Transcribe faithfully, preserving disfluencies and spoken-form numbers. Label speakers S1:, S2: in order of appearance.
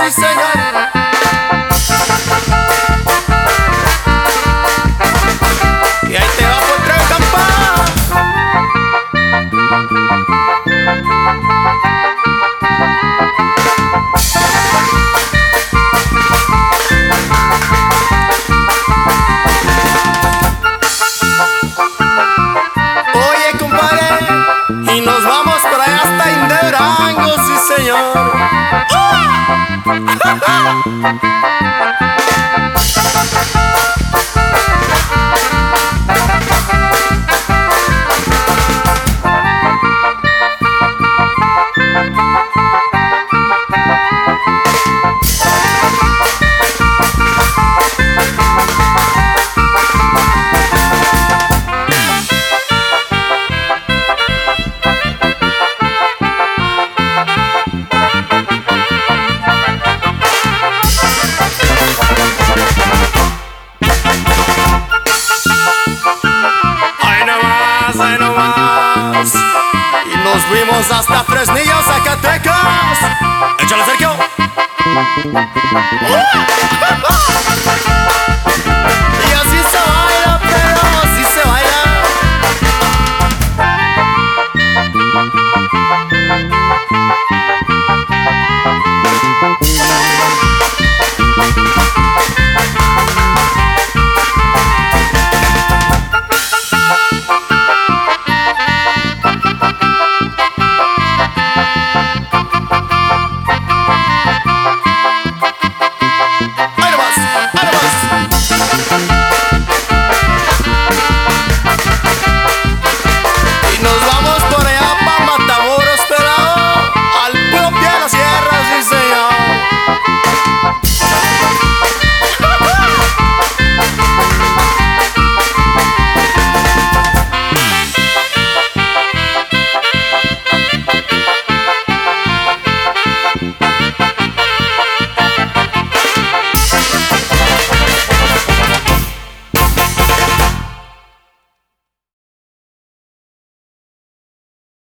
S1: sí señor. Y ahí te va por tres campanas. Oye compadre, y nos vamos por allá hasta Inderango, sí señor. Ahí nomás, y nos fuimos hasta Fresnillo, Zacatecas. Échale, Sergio. ¡Uh!